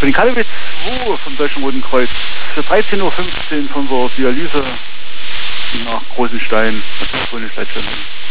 Für den KW 2 vom Deutschen Roten Kreuz. Für 13:15 Uhr von der Dialyse nach Großenstein. Das ist wohl eine Leitstelle.